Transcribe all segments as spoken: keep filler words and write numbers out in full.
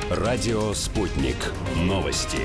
Радио «Спутник». Новости.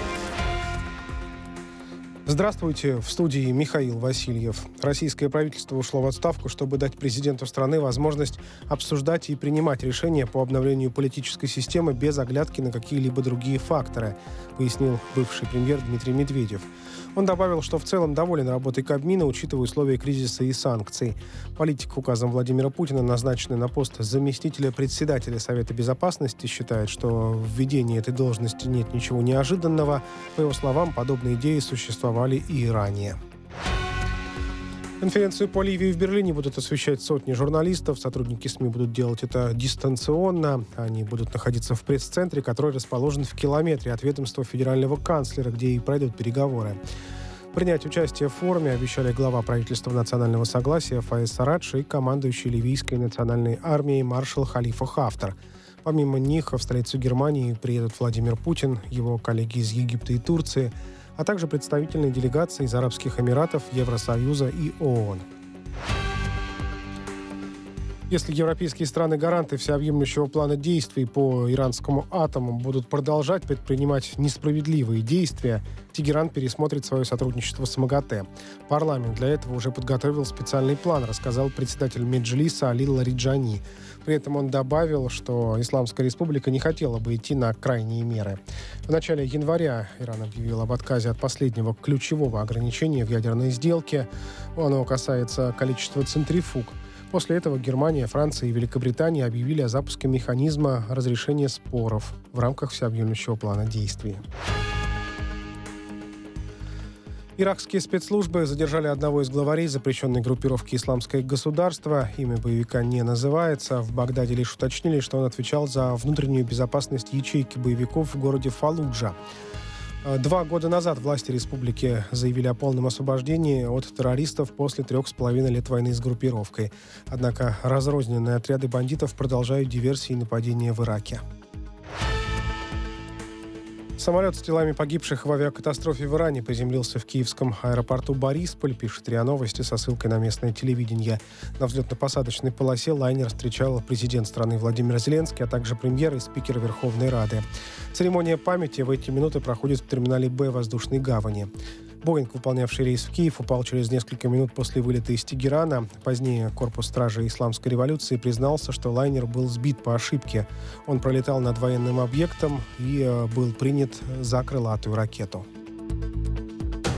Здравствуйте, в студии Михаил Васильев. Российское правительство ушло в отставку, чтобы дать президенту страны возможность обсуждать и принимать решения по обновлению политической системы без оглядки на какие-либо другие факторы, пояснил бывший премьер Дмитрий Медведев. Он добавил, что в целом доволен работой Кабмина, учитывая условия кризиса и санкций. Политик указом Владимира Путина, назначенный на пост заместителя председателя Совета Безопасности, считает, что в введении этой должности нет ничего неожиданного. По его словам, подобные идеи существовали и ранее. Конференцию по Ливии в Берлине будут освещать сотни журналистов. Сотрудники СМИ будут делать это дистанционно. Они будут находиться в пресс-центре, который расположен в километре от ведомства федерального канцлера, где и пройдут переговоры. Принять участие в форуме обещали глава правительства национального согласия Фаез Сарадж и командующий ливийской национальной армией маршал Халифа Хафтар. Помимо них в столицу Германии приедут Владимир Путин, его коллеги из Египта и Турции, а также представительные делегации из Арабских Эмиратов, Евросоюза и ООН. Если европейские страны-гаранты всеобъемлющего плана действий по иранскому атому будут продолжать предпринимать несправедливые действия, Тегеран пересмотрит свое сотрудничество с МАГАТЭ. Парламент для этого уже подготовил специальный план, рассказал председатель Меджлиса Али Лариджани. При этом он добавил, что Исламская республика не хотела бы идти на крайние меры. В начале января Иран объявил об отказе от последнего ключевого ограничения в ядерной сделке. Оно касается количества центрифуг. После этого Германия, Франция и Великобритания объявили о запуске механизма разрешения споров в рамках всеобъемлющего плана действий. Иракские спецслужбы задержали одного из главарей запрещенной группировки «Исламское государство». Имя боевика не называется. В Багдаде лишь уточнили, что он отвечал за внутреннюю безопасность ячейки боевиков в городе Фаллуджа. Два года назад власти республики заявили о полном освобождении от террористов после трех с половиной лет войны с группировкой. Однако разрозненные отряды бандитов продолжают диверсии и нападения в Ираке. Самолет с телами погибших в авиакатастрофе в Иране приземлился в киевском аэропорту Борисполь, пишет РИА Новости со ссылкой на местное телевидение. На взлетно-посадочной полосе лайнер встречал президент страны Владимир Зеленский, а также премьер и спикер Верховной Рады. Церемония памяти в эти минуты проходит в терминале Б воздушной гавани. Боинг, выполнявший рейс в Киев, упал через несколько минут после вылета из Тегерана. Позднее корпус стражи Исламской революции признался, что лайнер был сбит по ошибке. Он пролетал над военным объектом и был принят за крылатую ракету.